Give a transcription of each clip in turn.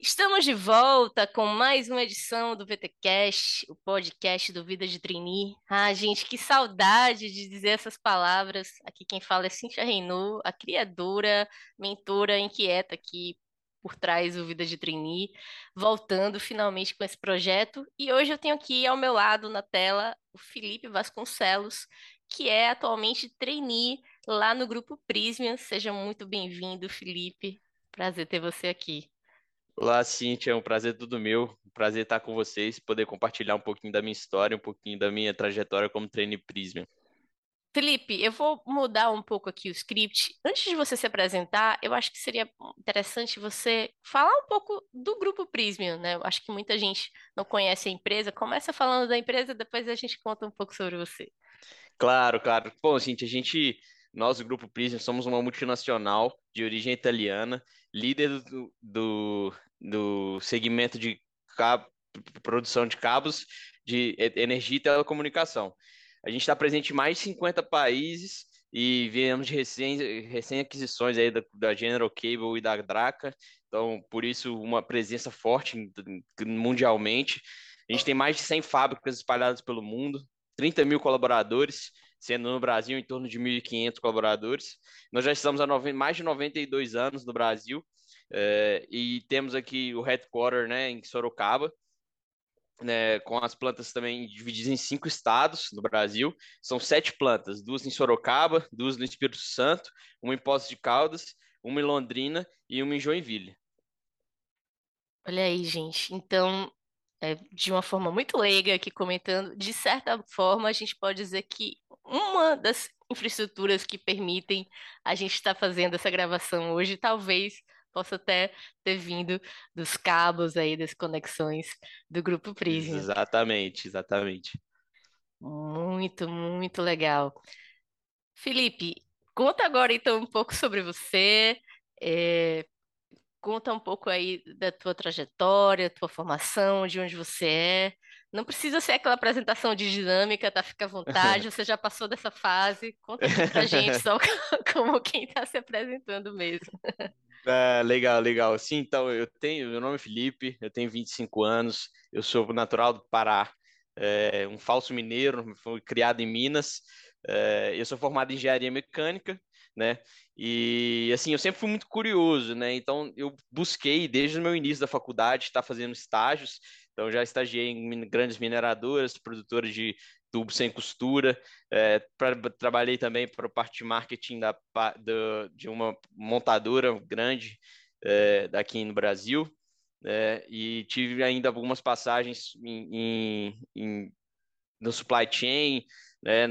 Estamos de volta com mais uma edição do VTcast, o podcast do Vida de Trainee. Ah, gente, que saudade de dizer essas palavras. Aqui quem fala é Cíntia Reinaud, a criadora, mentora inquieta aqui por trás do Vida de Trainee, voltando finalmente com esse projeto. E hoje eu tenho aqui ao meu lado na tela o Felipe Vasconcelos, que é atualmente trainee lá no Grupo Prismian. Seja muito bem-vindo, Felipe. Prazer ter você aqui. Olá, Cíntia, é um prazer tudo meu. Um prazer estar com vocês, poder compartilhar um pouquinho da minha história, um pouquinho da minha trajetória como trainee Prisma. Felipe, eu vou mudar um pouco aqui o script. Antes de você se apresentar, eu acho que seria interessante você falar um pouco do Grupo Prismian, né? Eu acho que muita gente não conhece a empresa. Começa falando da empresa, depois a gente conta um pouco sobre você. Claro, claro. Bom, Cíntia, nós, o Grupo Prisma, somos uma multinacional de origem italiana, líder do segmento de cabo, produção de cabos de energia e telecomunicação. A gente está presente em mais de 50 países e viemos de recém-aquisições aí da General Cable e da Draca, então, por isso, uma presença forte mundialmente. A gente tem mais de 100 fábricas espalhadas pelo mundo, 30 mil colaboradores, sendo no Brasil em torno de 1.500 colaboradores. Nós já estamos há mais de 92 anos no Brasil, e temos aqui o headquarter, né, em Sorocaba, né, com as plantas também divididas em 5 estados no Brasil. São 7 plantas, 2 em Sorocaba, 2 no Espírito Santo, uma em Poços de Caldas, uma em Londrina e uma em Joinville. Olha aí, gente. Então, de uma forma muito leiga aqui comentando, de certa forma, a gente pode dizer que uma das infraestruturas que permitem a gente estar fazendo essa gravação hoje, talvez possa até ter vindo dos cabos aí, das conexões do Grupo Prisma. Exatamente, exatamente. Muito, muito legal. Felipe, conta agora então um pouco sobre você. é, Conta um pouco aí da tua trajetória, tua formação, de onde você é. Não precisa ser aquela apresentação de dinâmica, tá? Fica à vontade, você já passou dessa fase. Conta aqui pra gente só como quem tá se apresentando mesmo. Ah, legal, legal. Sim, então, meu nome é Felipe, eu tenho 25 anos, eu sou natural do Pará, um falso mineiro, fui criado em Minas. Eu sou formado em engenharia mecânica, né? E assim, eu sempre fui muito curioso, né? Então, eu busquei desde o meu início da faculdade estar fazendo estágios. Então, já estagiei em grandes mineradoras, produtoras de tubo sem costura. Trabalhei também para a parte de marketing de uma montadora grande, daqui no Brasil, e tive ainda algumas passagens no supply chain, né,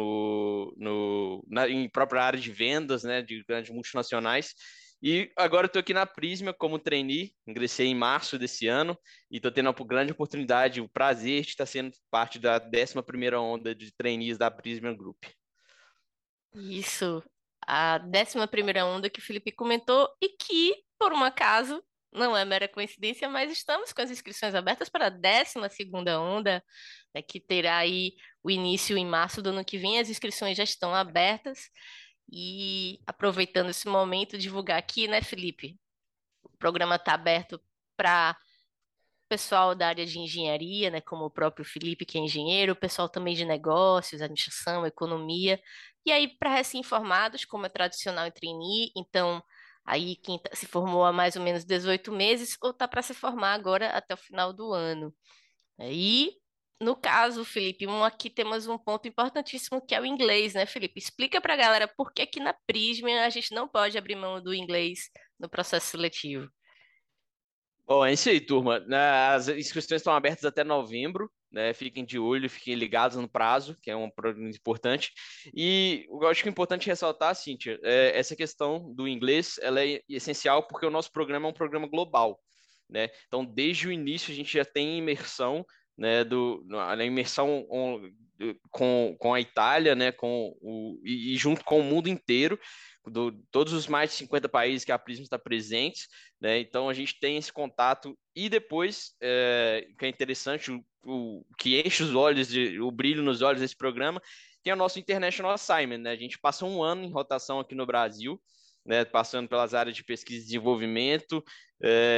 em própria área de vendas, né, de grandes multinacionais. E agora estou aqui na Prisma como trainee, ingressei em março desse ano e estou tendo uma grande oportunidade, o prazer de estar sendo parte da 11ª onda de trainees da Prisma Group. Isso, a 11ª onda que o Felipe comentou e que, por um acaso, não é mera coincidência, mas estamos com as inscrições abertas para a 12ª onda, né, que terá aí o início em março do ano que vem. As inscrições já estão abertas e aproveitando esse momento, divulgar aqui, né, Felipe? O programa está aberto para pessoal da área de engenharia, né, como o próprio Felipe, que é engenheiro, o pessoal também de negócios, administração, economia, e aí para recém-formados, como é tradicional em trainee, então aí quem se formou há mais ou menos 18 meses ou está para se formar agora até o final do ano. E no caso, Felipe, aqui temos um ponto importantíssimo que é o inglês, né, Felipe? Explica para a galera por que aqui na Prisma a gente não pode abrir mão do inglês no processo seletivo. Bom, é isso aí, turma. As inscrições estão abertas até novembro, né? Fiquem de olho, fiquem ligados no prazo, que é um programa importante. E eu acho que é importante ressaltar, Cíntia, essa questão do inglês, ela é essencial porque o nosso programa é um programa global, né? Então, desde o início a gente já tem imersão, né? A imersão com a Itália, né? E junto com o mundo inteiro, todos os mais de 50 países que a Prisma está presente, né? Então a gente tem esse contato e depois, que é interessante, o que enche os olhos, o brilho nos olhos desse programa, tem o nosso International Assignment, né? A gente passa um ano em rotação aqui no Brasil, né? Passando pelas áreas de pesquisa e desenvolvimento, é,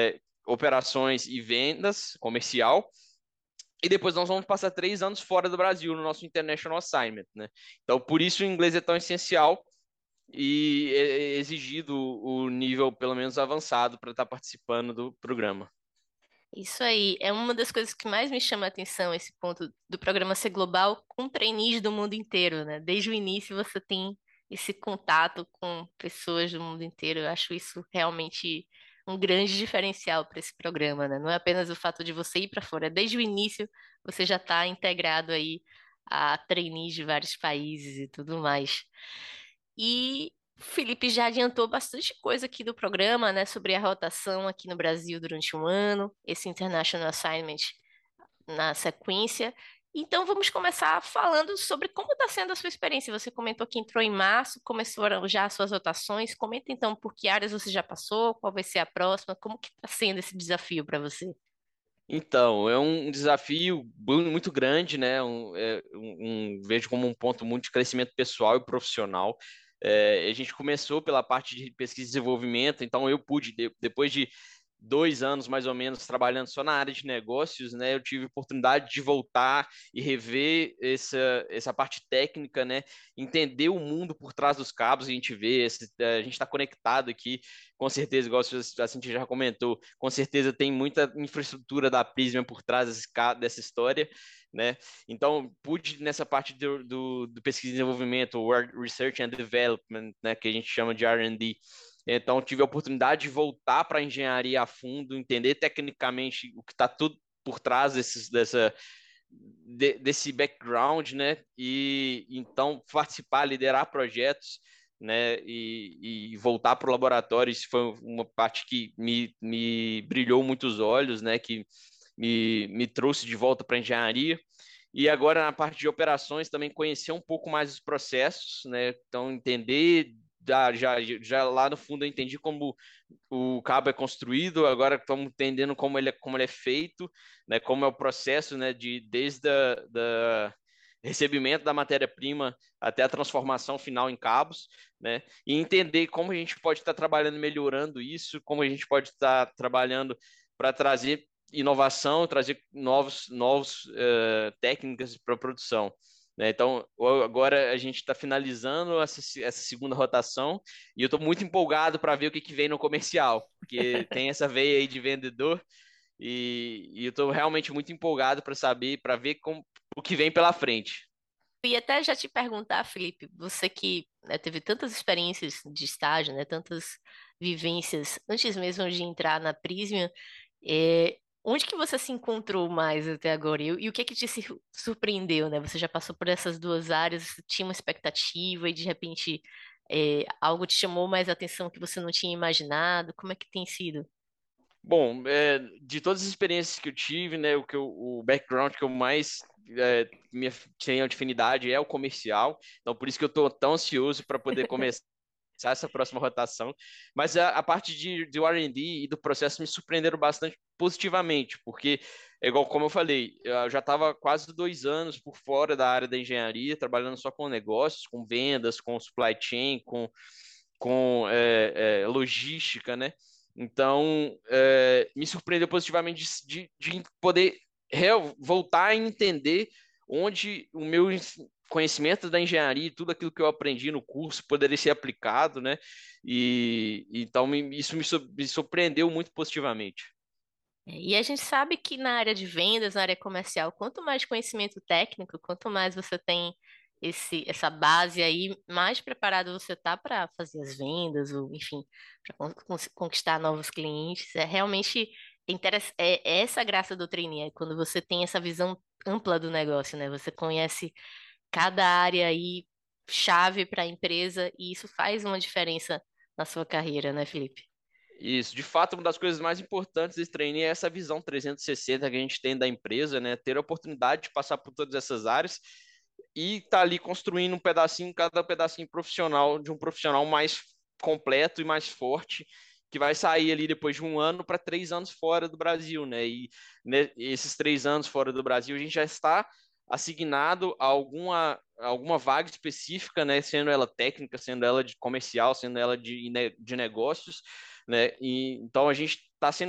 operações e vendas comercial. E depois nós vamos passar 3 anos fora do Brasil no nosso International Assignment, né? Então, por isso o inglês é tão essencial e é exigido o nível, pelo menos, avançado para estar participando do programa. Isso aí, é uma das coisas que mais me chama a atenção, esse ponto do programa ser global com trainees do mundo inteiro, né? Desde o início você tem esse contato com pessoas do mundo inteiro. Eu acho isso realmente um grande diferencial para esse programa, né? Não é apenas o fato de você ir para fora, desde o início você já está integrado aí a trainees de vários países e tudo mais. E o Felipe já adiantou bastante coisa aqui do programa, né, sobre a rotação aqui no Brasil durante um ano, esse International Assignment na sequência. Então vamos começar falando sobre como está sendo a sua experiência. Você comentou que entrou em março, começaram já as suas rotações. Comenta então por que áreas você já passou, qual vai ser a próxima, como que está sendo esse desafio para você? Então, é um desafio muito grande, né? Vejo como um ponto muito de crescimento pessoal e profissional. A gente começou pela parte de pesquisa e desenvolvimento, então eu pude, depois de 2 anos mais ou menos trabalhando só na área de negócios, né? Eu tive oportunidade de voltar e rever essa parte técnica, né? Entender o mundo por trás dos cabos, a gente vê, a gente está conectado aqui, com certeza, igual a Cintia já comentou, com certeza tem muita infraestrutura da Prisma por trás dessa história, né? Então, pude nessa parte do pesquisa e desenvolvimento, o Research and Development, né, que a gente chama de R&D. Então, tive a oportunidade de voltar para a engenharia a fundo, entender tecnicamente o que está tudo por trás desse background, né? E então participar, liderar projetos, né? E voltar para o laboratório, isso foi uma parte que me brilhou muitos olhos, né? Que me trouxe de volta para a engenharia. E agora na parte de operações também conhecer um pouco mais os processos, né? Então entender já lá no fundo eu entendi como o cabo é construído, agora estamos entendendo como ele é feito, né, como é o processo, né, desde da recebimento da matéria-prima até a transformação final em cabos, né, e entender como a gente pode estar trabalhando, melhorando isso, como a gente pode estar trabalhando para trazer inovação, trazer novos técnicas para a produção. Né? Então, agora a gente está finalizando essa segunda rotação e eu estou muito empolgado para ver o que vem no comercial, porque tem essa veia aí de vendedor e eu estou realmente muito empolgado para saber, para ver o que vem pela frente. E até já te perguntar, Felipe, você que, né, teve tantas experiências de estágio, né, tantas vivências antes mesmo de entrar na Prisma, onde que você se encontrou mais até agora? E o que que te surpreendeu, né? Você já passou por essas duas áreas, você tinha uma expectativa e de repente algo te chamou mais atenção que você não tinha imaginado? Como é que tem sido? Bom, de todas as experiências que eu tive, né, o background que eu mais tenho afinidade é o comercial, então por isso que eu estou tão ansioso para poder começar essa próxima rotação. Mas a parte do R&D e do processo me surpreenderam bastante positivamente, porque, é igual como eu falei, eu já estava quase 2 anos por fora da área da engenharia, trabalhando só com negócios, com vendas, com supply chain, com logística, né? Então, me surpreendeu positivamente de poder voltar a entender onde o meu conhecimento da engenharia e tudo aquilo que eu aprendi no curso poderia ser aplicado, né? E então isso me surpreendeu muito positivamente. E a gente sabe que na área de vendas, na área comercial, quanto mais conhecimento técnico, quanto mais você tem essa base aí, mais preparado você tá para fazer as vendas, ou enfim, para conquistar novos clientes. É realmente é essa a graça do trainee, é quando você tem essa visão ampla do negócio, né? Você conhece cada área aí chave para a empresa e isso faz uma diferença na sua carreira, né, Felipe? Isso, de fato, uma das coisas mais importantes desse trainee é essa visão 360 que a gente tem da empresa, né? Ter a oportunidade de passar por todas essas áreas e estar ali construindo um pedacinho, cada pedacinho profissional, de um profissional mais completo e mais forte, que vai sair ali depois de um ano para 3 anos fora do Brasil, né? E né, esses 3 anos fora do Brasil, a gente já está assignado a alguma vaga específica, né? Sendo ela técnica, sendo ela de comercial, sendo ela de negócios, né? E então a gente está sendo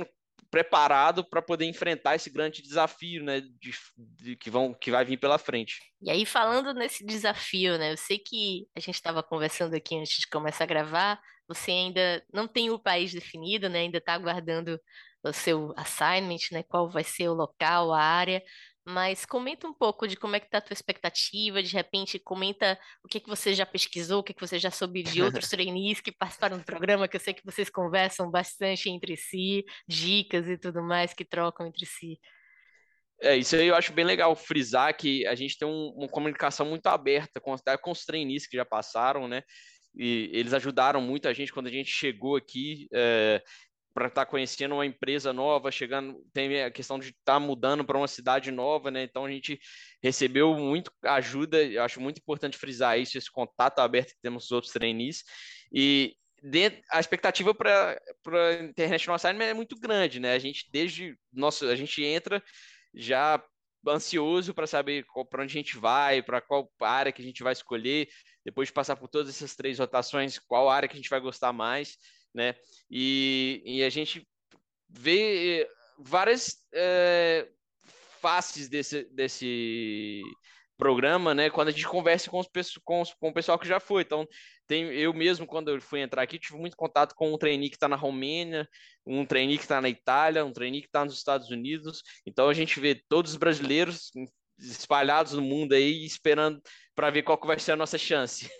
preparado para poder enfrentar esse grande desafio, né, que vai vir pela frente. E aí, falando nesse desafio, né? Eu sei que a gente estava conversando aqui antes de começar a gravar, você ainda não tem o país definido, né? Ainda está aguardando o seu assignment, né? Qual vai ser o local, a área. Mas comenta um pouco de como é que está a tua expectativa, de repente comenta o que que você já pesquisou, o que que você já soube de outros trainees que participaram do programa, que eu sei que vocês conversam bastante entre si, dicas e tudo mais que trocam entre si. Isso aí eu acho bem legal frisar que a gente tem uma comunicação muito aberta até com os trainees que já passaram, né? E eles ajudaram muito a gente quando a gente chegou aqui, para estar conhecendo uma empresa nova, chegando, tem a questão de estar mudando para uma cidade nova, né? Então a gente recebeu muito ajuda, eu acho muito importante frisar isso, esse contato aberto que temos com os outros trainees. E a expectativa para International Assignment é muito grande, né? A gente a gente entra já ansioso para saber para onde a gente vai, para qual área que a gente vai escolher, depois de passar por todas essas 3 rotações, qual área que a gente vai gostar mais, né? E a gente vê várias faces desse programa, né? Quando a gente conversa com o pessoal que já foi. Então, eu mesmo, quando eu fui entrar aqui, tive muito contato com um trainee que está na Romênia, um trainee que está na Itália, um trainee que está nos Estados Unidos. Então, a gente vê todos os brasileiros espalhados no mundo aí, esperando para ver qual que vai ser a nossa chance.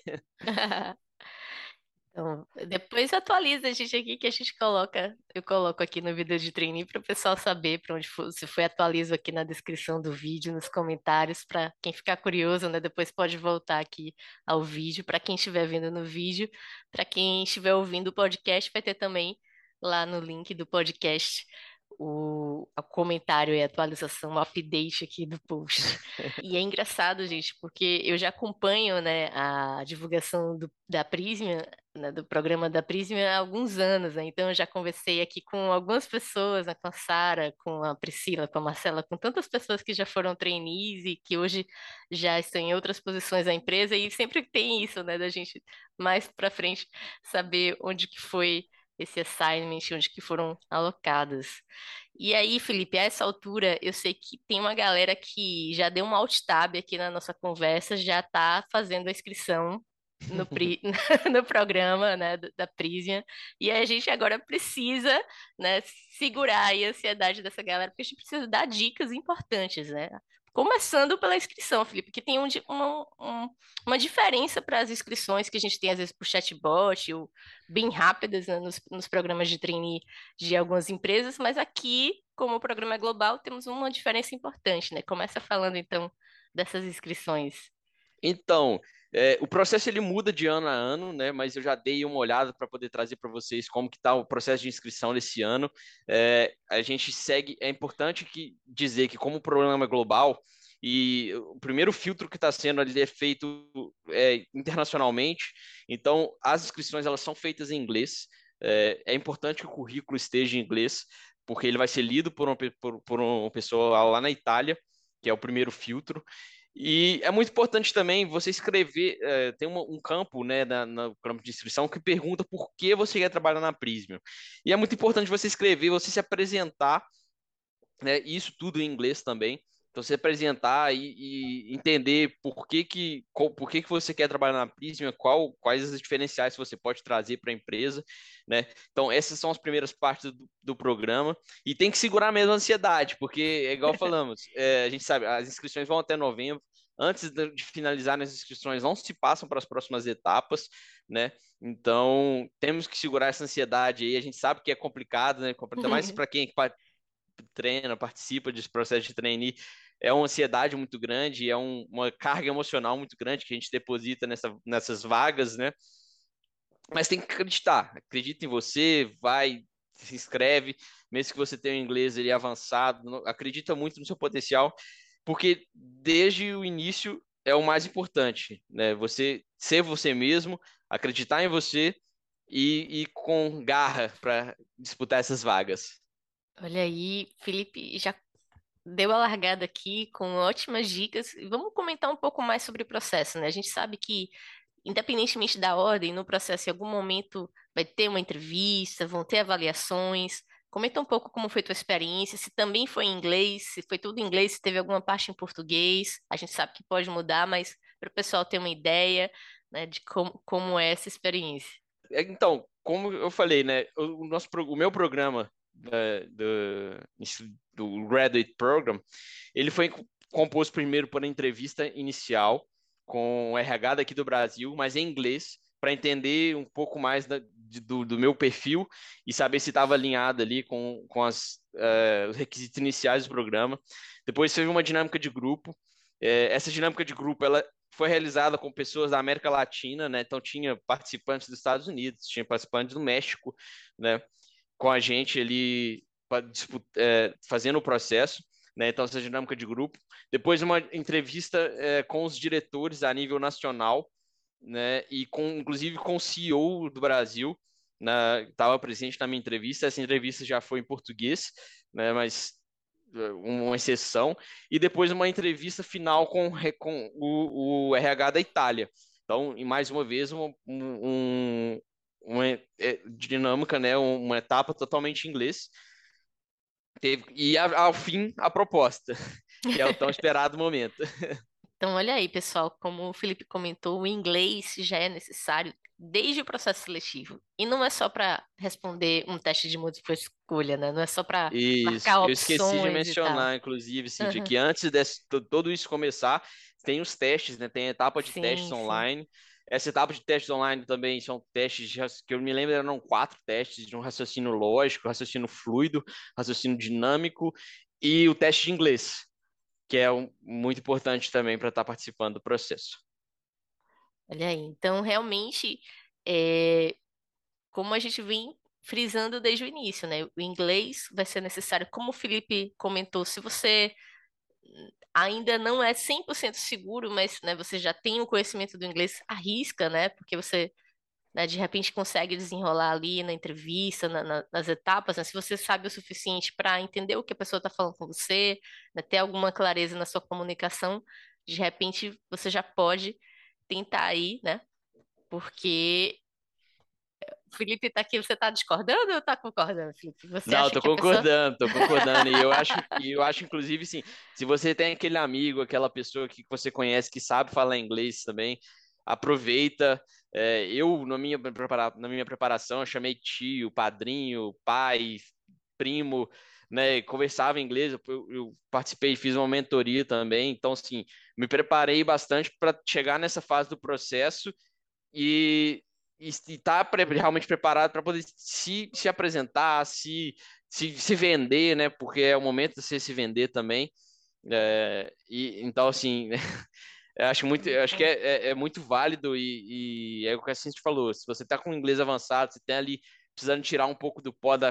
Então, depois atualiza a gente aqui que a gente coloca, eu coloco aqui no vídeo de treininho para o pessoal saber para onde foi, se foi, atualizo aqui na descrição do vídeo, nos comentários, para quem ficar curioso, né, depois pode voltar aqui ao vídeo, para quem estiver vendo no vídeo, para quem estiver ouvindo o podcast, vai ter também lá no link do podcast o comentário e a atualização, o update aqui do post. E é engraçado, gente, porque eu já acompanho, né, a divulgação da Prisma, né, do programa da Prisma há alguns anos, né? Então eu já conversei aqui com algumas pessoas, né, com a Sara, com a Priscila, com a Marcela, com tantas pessoas que já foram trainees e que hoje já estão em outras posições da empresa e sempre tem isso, né, da gente mais para frente saber onde que foi esse assignment, onde que foram alocadas. E aí, Felipe, a essa altura, eu sei que tem uma galera que já deu um alt tab aqui na nossa conversa, já está fazendo a inscrição no programa, né, da Prisian. E a gente agora precisa, né, segurar aí a ansiedade dessa galera, porque a gente precisa dar dicas importantes, né? Começando pela inscrição, Felipe, que tem uma diferença para as inscrições que a gente tem, às vezes, por chatbot, ou bem rápidas, né, nos programas de trainee de algumas empresas, mas aqui, como o programa é global, temos uma diferença importante, né? Começa falando, então, dessas inscrições. Então, o processo ele muda de ano a ano, né? Mas eu já dei uma olhada para poder trazer para vocês como que está o processo de inscrição desse ano. A gente segue. É importante dizer que como o programa é global e o primeiro filtro que está sendo ali é feito internacionalmente, então as inscrições elas são feitas em inglês. É importante que o currículo esteja em inglês, porque ele vai ser lido por uma pessoa lá na Itália, que é o primeiro filtro. E é muito importante também você escrever, tem um campo, né, no campo de inscrição que pergunta por que você quer trabalhar na Prisma. E é muito importante você escrever, você se apresentar, né, isso tudo em inglês também. Então, se apresentar e entender por que você quer trabalhar na Prisma, quais os diferenciais que você pode trazer para a empresa, né? Então, essas são as primeiras partes do programa. E tem que segurar mesmo a ansiedade, porque, é igual falamos, a gente sabe, as inscrições vão até novembro. Antes de finalizar as inscrições, não se passam para as próximas etapas, né? Então, temos que segurar essa ansiedade aí. A gente sabe que é complicado, né? Ainda mais para quem treina, participa desse processo de trainee, é uma ansiedade muito grande, uma carga emocional muito grande que a gente deposita nessas vagas, né? Mas tem que acreditar, acredita em você, vai, se inscreve, mesmo que você tenha um inglês ele avançado, acredita muito no seu potencial, porque desde o início é o mais importante, né? Você ser você mesmo, acreditar em você e com garra para disputar essas vagas. Olha aí, Felipe já deu a largada aqui com ótimas dicas. E vamos comentar um pouco mais sobre o processo, né? A gente sabe que, independentemente da ordem, no processo, em algum momento vai ter uma entrevista, vão ter avaliações, Comenta um pouco como foi tua experiência, se também foi em inglês, se foi tudo em inglês, se teve alguma parte em português. A gente sabe que pode mudar, mas para o pessoal ter uma ideia, né, de como é essa experiência. Então, como eu falei, né, o meu programa do Graduate Program, ele foi composto primeiro por uma entrevista inicial com o RH daqui do Brasil, mas em inglês, para entender um pouco mais do meu perfil e saber se estava alinhado ali com os requisitos iniciais do programa. Depois teve uma dinâmica de grupo. Essa dinâmica de grupo, ela foi realizada com pessoas da América Latina, né? Então tinha participantes dos Estados Unidos, tinha participantes do México, né? Com a gente ali fazendo o processo, né? Então essa dinâmica de grupo. Depois uma entrevista com os diretores a nível nacional, né? E inclusive com o CEO do Brasil, estava presente na minha entrevista. Essa entrevista já foi em português, né? Mas uma exceção, e depois uma entrevista final com o RH da Itália. Então, e mais uma vez, uma dinâmica, né, uma etapa totalmente em inglês. E ao fim, a proposta, que é o tão esperado momento. Então, olha aí, pessoal, como o Felipe comentou, o inglês já é necessário desde o processo seletivo. E não é só para responder um teste de múltipla escolha, né? Não é só para Isso, marcar eu esqueci de opções e tal. mencionar, inclusive, Cíntia, Aham. que antes de tudo isso começar, tem os testes, né? Tem a etapa de testes Sim, sim. online. Essa etapa de testes online também são testes que eu me lembro eram 4 testes de um raciocínio lógico, raciocínio fluido, raciocínio dinâmico e o teste de inglês, que é muito importante também para estar participando do processo. Olha aí. Então, realmente, é, como a gente vem frisando desde o início, né? O inglês vai ser necessário, como o Felipe comentou, se você ainda não é 100% seguro, mas, né, você já tem o conhecimento do inglês, arrisca, né? Porque você, né, de repente consegue desenrolar ali na entrevista, nas etapas, né? Se você sabe o suficiente para entender o que a pessoa está falando com você, né, ter alguma clareza na sua comunicação, de repente você já pode tentar aí, né? Porque o Felipe está aqui, você está discordando ou está concordando, Felipe? Você Não, acha que a pessoa. tô concordando. E eu acho, inclusive, sim, se você tem aquele amigo, aquela pessoa que você conhece que sabe falar inglês também, aproveita. Eu, na minha preparação, eu chamei tio, padrinho, pai, primo, né? Conversava inglês, eu participei, fiz uma mentoria também. Então, assim, me preparei bastante para chegar nessa fase do processo e estar realmente preparado para poder se apresentar, se vender, né? Porque é o momento de você se vender também. Então, assim, eu acho que Muito. é muito válido e é o que a gente falou. Se você está com inglês avançado, você tem ali precisando tirar um pouco do pó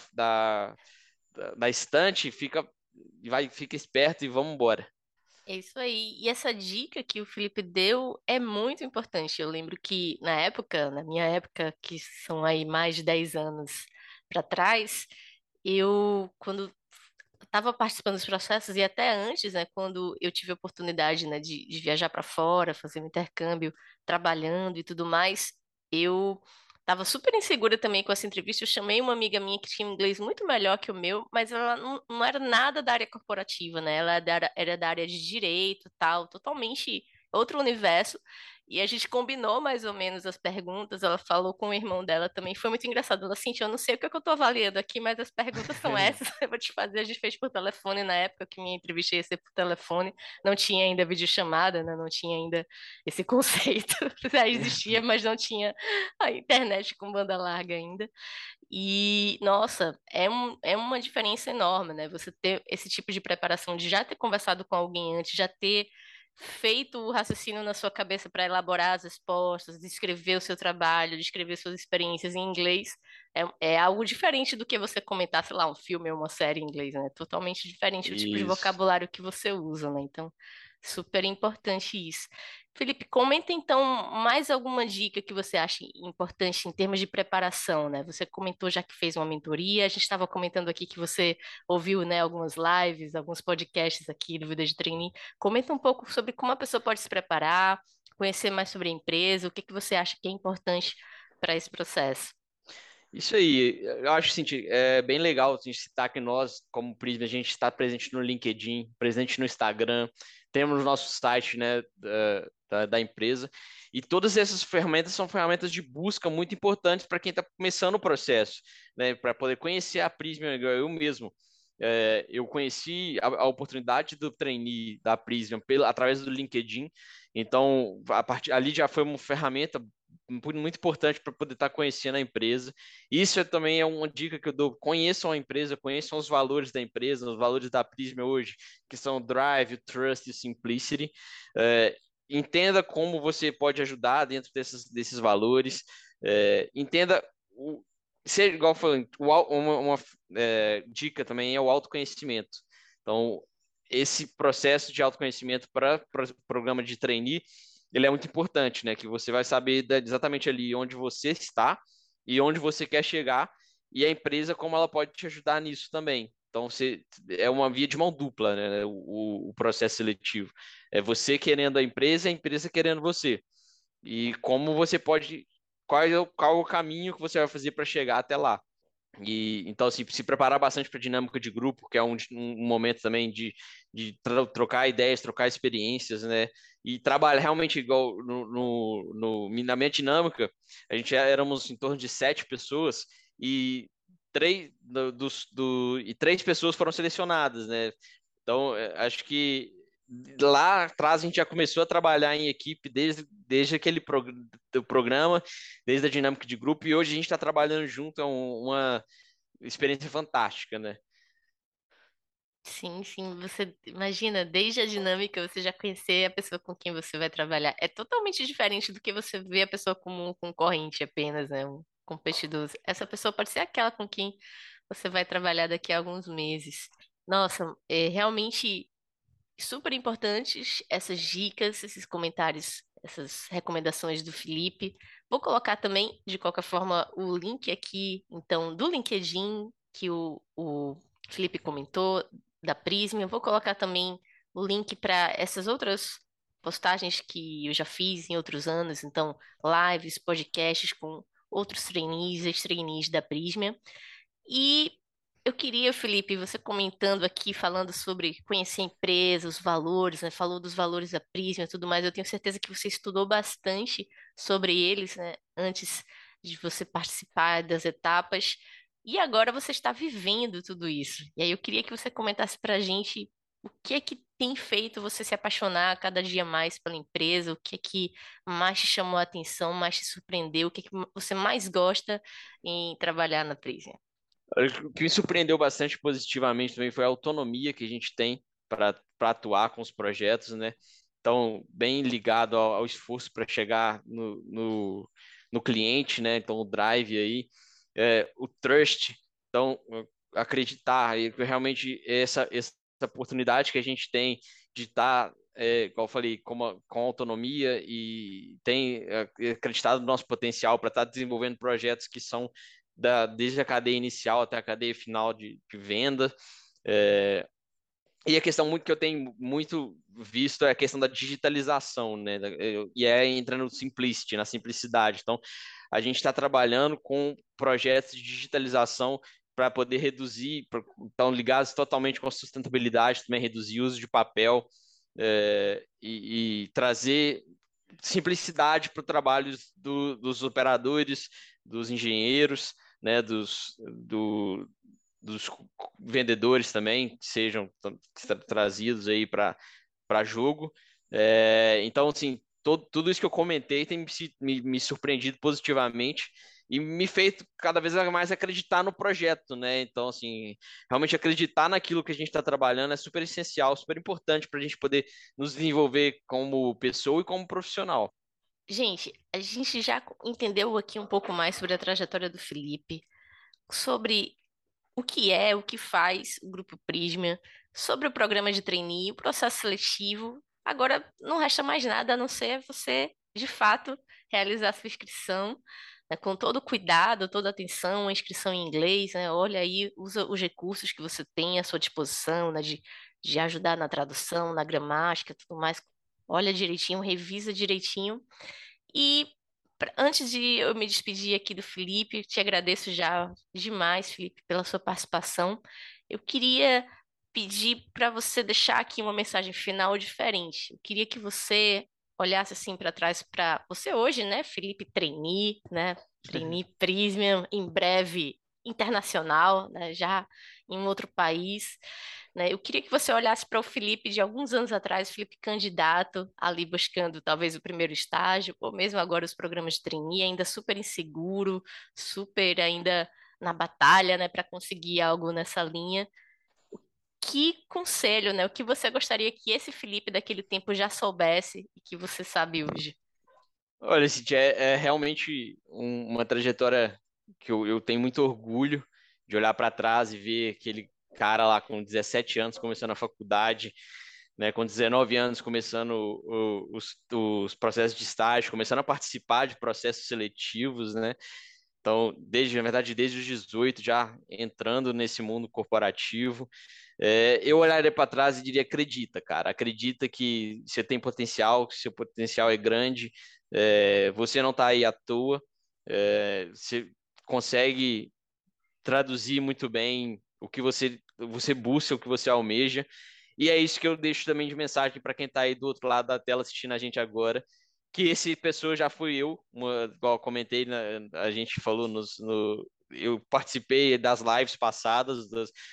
da estante, fica esperto e vamos embora. É isso aí. E essa dica que o Felipe deu é muito importante. Eu lembro que na época, na minha época, que são aí mais de 10 anos para trás, quando estava participando dos processos e até antes, né, quando eu tive a oportunidade, né, de viajar para fora, fazer um intercâmbio, trabalhando e tudo mais, eu estava super insegura também com essa entrevista. Eu chamei uma amiga minha que tinha um inglês muito melhor que o meu, mas ela não era nada da área corporativa, né? Ela era da área de direito, tal, totalmente outro universo. E a gente combinou mais ou menos as perguntas. Ela falou com o irmão dela também. Foi muito engraçado. Ela sentiu, eu não sei o que é que eu tô avaliando aqui, mas as perguntas são essas. Eu vou te fazer. A gente fez por telefone na época que minha entrevista ia ser por telefone. Não tinha ainda videochamada, né? Não tinha ainda esse conceito. Já existia, mas não tinha a internet com banda larga ainda. E, nossa, é uma diferença enorme, né? Você ter esse tipo de preparação, de já ter conversado com alguém antes, já ter feito o raciocínio na sua cabeça para elaborar as respostas, descrever o seu trabalho, descrever suas experiências em inglês, é algo diferente do que você comentar, sei lá, um filme ou uma série em inglês, né? Totalmente diferente o tipo de Isso. vocabulário que você usa, né? Então, super importante isso. Felipe, comenta então mais alguma dica que você acha importante em termos de preparação, né? Você comentou já que fez uma mentoria, a gente estava comentando aqui que você ouviu, né, algumas lives, alguns podcasts aqui do Vida de Trainee. Comenta um pouco sobre como a pessoa pode se preparar, conhecer mais sobre a empresa, o que que você acha que é importante para esse processo. Isso aí, eu acho assim, é bem legal a gente citar que nós, como Prisma, a gente está presente no LinkedIn, presente no Instagram, temos o nosso site, né, da empresa, e todas essas ferramentas são ferramentas de busca muito importantes para quem está começando o processo, né, para poder conhecer a Prisma, eu mesmo. Eu conheci a oportunidade do trainee da Prisma através do LinkedIn, então ali já foi uma ferramenta muito importante para poder estar conhecendo a empresa. Isso também é uma dica que eu dou. Conheçam a empresa, conheçam os valores da empresa, os valores da Prisma hoje, que são o Drive, o Trust e o Simplicity. Entenda como você pode ajudar dentro desses valores. Entenda ser igual falando, uma dica também é o autoconhecimento. Então, esse processo de autoconhecimento para o programa de trainee, ele é muito importante, né? Que você vai saber exatamente ali onde você está e onde você quer chegar, e a empresa como ela pode te ajudar nisso também. Então, é uma via de mão dupla, né? O processo seletivo. É você querendo a empresa querendo você. E como você pode. Qual é o caminho que você vai fazer para chegar até lá? E então, assim, se preparar bastante para dinâmica de grupo, que é um momento também de trocar ideias, trocar experiências, né? E trabalhar realmente igual na minha dinâmica, a gente éramos em torno de 7 pessoas e três pessoas foram selecionadas, né? Então, acho que lá atrás a gente já começou a trabalhar em equipe desde aquele do programa, desde a dinâmica de grupo, e hoje a gente está trabalhando junto, é uma experiência fantástica, né? Sim, sim, você imagina, desde a dinâmica, você já conhecer a pessoa com quem você vai trabalhar. É totalmente diferente do que você vê a pessoa como um concorrente apenas, né? Um competidor. Essa pessoa pode ser aquela com quem você vai trabalhar daqui a alguns meses. Nossa, é realmente super importantes essas dicas, esses comentários, essas recomendações do Felipe. Vou colocar também, de qualquer forma, o link aqui, então, do LinkedIn que o Felipe comentou, da Prisma. Eu vou colocar também o link para essas outras postagens que eu já fiz em outros anos, então, lives, podcasts com outros trainees, ex-trainees da Prisma. E eu queria, Felipe, você comentando aqui, falando sobre conhecer a empresa, os valores, né? Falou dos valores da Prisma e tudo mais. Eu tenho certeza que você estudou bastante sobre eles, né? Antes de você participar das etapas. E agora você está vivendo tudo isso. E aí eu queria que você comentasse para a gente o que é que tem feito você se apaixonar cada dia mais pela empresa, o que é que mais te chamou a atenção, mais te surpreendeu, o que é que você mais gosta em trabalhar na Prisma. O que me surpreendeu bastante positivamente também foi a autonomia que a gente tem para atuar com os projetos, né? Então, bem ligado ao esforço para chegar no cliente, né? Então, o drive aí, o trust. Então, acreditar e realmente essa oportunidade que a gente tem de estar, como eu falei, com autonomia e tem acreditado no nosso potencial para estar desenvolvendo projetos que são desde a cadeia inicial até a cadeia final de venda. É, e a questão muito que eu tenho muito visto é a questão da digitalização, né? E entrando no simplicity, na simplicidade. Então, a gente está trabalhando com projetos de digitalização para poder reduzir, então ligados totalmente com a sustentabilidade, também reduzir o uso de papel, e trazer simplicidade para o trabalho dos operadores, dos engenheiros, né, dos vendedores também, que sejam trazidos aí para jogo. Então, assim, tudo isso que eu comentei tem me surpreendido positivamente e me feito cada vez mais acreditar no projeto, né? Então, assim, realmente acreditar naquilo que a gente está trabalhando é super essencial, super importante para a gente poder nos desenvolver como pessoa e como profissional. Gente, a gente já entendeu aqui um pouco mais sobre a trajetória do Felipe, sobre o que é, o que faz o Grupo Prisma, sobre o programa de trainee, o processo seletivo. Agora não resta mais nada a não ser você, de fato, realizar a sua inscrição, né, com todo o cuidado, toda a atenção, a inscrição em inglês, né? Olha aí, usa os recursos que você tem à sua disposição, né, de ajudar na tradução, na gramática, tudo mais. Olha direitinho, revisa direitinho. E Antes de eu me despedir aqui do Felipe, te agradeço já demais, Felipe, pela sua participação. Eu queria pedir para você deixar aqui uma mensagem final diferente. Eu queria que você olhasse assim para trás para você hoje, né, Felipe Trainee, né, Trainee Prismian, em breve internacional, né, já em um outro país, né? Eu queria que você olhasse para o Felipe de alguns anos atrás, Felipe candidato, ali buscando talvez o primeiro estágio, ou mesmo agora os programas de trainee, ainda super inseguro, super ainda na batalha, né, para conseguir algo nessa linha. Que conselho, né? O que você gostaria que esse Felipe daquele tempo já soubesse e que você sabe hoje? Olha, Cintia, é realmente uma trajetória que eu tenho muito orgulho de olhar para trás e ver aquele cara lá com 17 anos começando a faculdade, né, com 19 anos começando os processos de estágio, começando a participar de processos seletivos, né? Então, na verdade, desde os 18 já entrando nesse mundo corporativo, eu olharia para trás e diria: acredita, cara, acredita que você tem potencial, que seu potencial é grande, você não está aí à toa, você consegue traduzir muito bem o que você busca, o que você almeja. E é isso que eu deixo também de mensagem para quem está aí do outro lado da tela assistindo a gente agora, que esse pessoa já fui eu, igual eu comentei, a gente falou eu participei das lives passadas,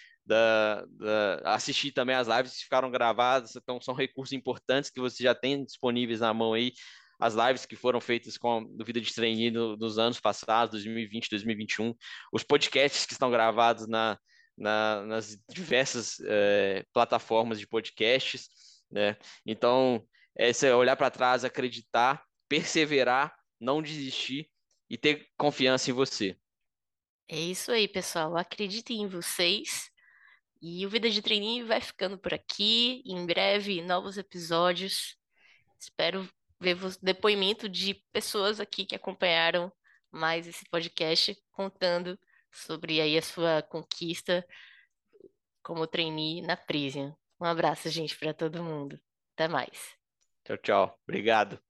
assisti também as lives que ficaram gravadas, então são recursos importantes que você já tem disponíveis na mão aí. As lives que foram feitas com o Vida de Trainee nos anos passados, 2020, 2021, os podcasts que estão gravados nas diversas plataformas de podcasts, né? Então, é olhar para trás, acreditar, perseverar, não desistir e ter confiança em você. É isso aí, pessoal. Acreditem em vocês. E o Vida de Trainee vai ficando por aqui. Em breve, novos episódios. Espero ver depoimento de pessoas aqui que acompanharam mais esse podcast, contando sobre aí a sua conquista como trainee na Prisium. Um abraço, gente, para todo mundo. Até mais. Tchau, tchau. Obrigado.